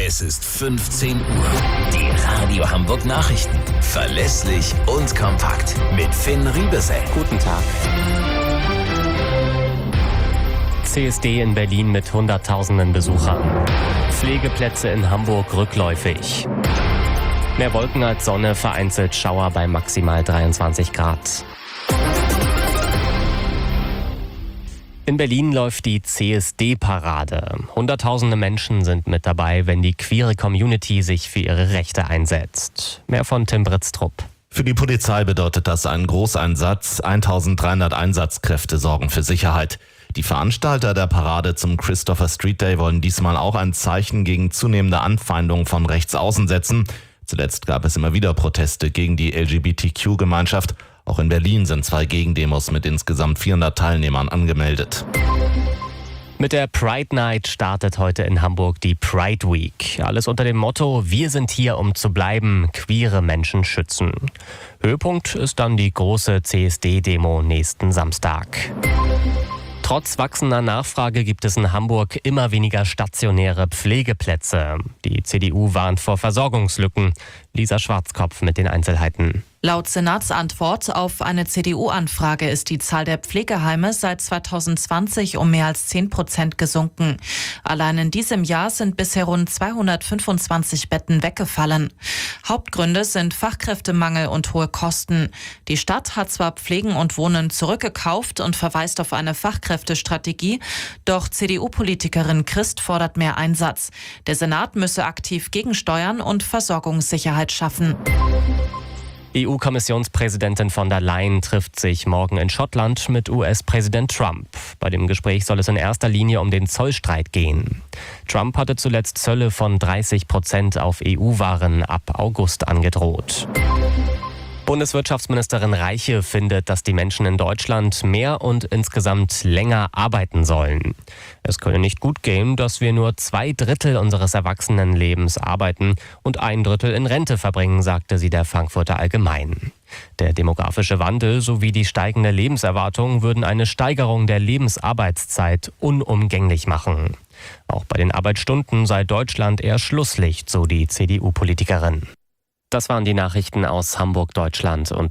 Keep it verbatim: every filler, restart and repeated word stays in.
Es ist fünfzehn Uhr. Die Radio Hamburg Nachrichten. Verlässlich und kompakt. Mit Finn Riebesell. Guten Tag. C S D in Berlin mit Hunderttausenden Besuchern. Pflegeplätze in Hamburg rückläufig. Mehr Wolken als Sonne, vereinzelt Schauer bei maximal dreiundzwanzig Grad. In Berlin läuft die C S D-Parade. Hunderttausende Menschen sind mit dabei, wenn die queere Community sich für ihre Rechte einsetzt. Mehr von Tim Britztrup. Für die Polizei bedeutet das einen Großeinsatz. eintausenddreihundert Einsatzkräfte sorgen für Sicherheit. Die Veranstalter der Parade zum Christopher Street Day wollen diesmal auch ein Zeichen gegen zunehmende Anfeindungen von Rechtsaußen setzen. Zuletzt gab es immer wieder Proteste gegen die L G B T Q-Gemeinschaft. Auch in Berlin sind zwei Gegendemos mit insgesamt vierhundert Teilnehmern angemeldet. Mit der Pride Night startet heute in Hamburg die Pride Week. Alles unter dem Motto: Wir sind hier, um zu bleiben, queere Menschen schützen. Höhepunkt ist dann die große C S D-Demo nächsten Samstag. Trotz wachsender Nachfrage gibt es in Hamburg immer weniger stationäre Pflegeplätze. Die C D U warnt vor Versorgungslücken. Lisa Schwarzkopf mit den Einzelheiten. Laut Senatsantwort auf eine C D U-Anfrage ist die Zahl der Pflegeheime seit zweitausendzwanzig um mehr als zehn Prozent gesunken. Allein in diesem Jahr sind bisher rund zweihundertfünfundzwanzig Betten weggefallen. Hauptgründe sind Fachkräftemangel und hohe Kosten. Die Stadt hat zwar Pflegen und Wohnen zurückgekauft und verweist auf eine Fachkräftestrategie, doch C D U-Politikerin Christ fordert mehr Einsatz. Der Senat müsse aktiv gegensteuern und Versorgungssicherheit schaffen. E U-Kommissionspräsidentin von der Leyen trifft sich morgen in Schottland mit U S-Präsident Trump. Bei dem Gespräch soll es in erster Linie um den Zollstreit gehen. Trump hatte zuletzt Zölle von dreißig Prozent auf E U-Waren ab August angedroht. Bundeswirtschaftsministerin Reiche findet, dass die Menschen in Deutschland mehr und insgesamt länger arbeiten sollen. Es könne nicht gut gehen, dass wir nur zwei Drittel unseres Erwachsenenlebens arbeiten und ein Drittel in Rente verbringen, sagte sie der Frankfurter Allgemeinen. Der demografische Wandel sowie die steigende Lebenserwartung würden eine Steigerung der Lebensarbeitszeit unumgänglich machen. Auch bei den Arbeitsstunden sei Deutschland eher Schlusslicht, so die C D U-Politikerin. Das waren die Nachrichten aus Hamburg, Deutschland und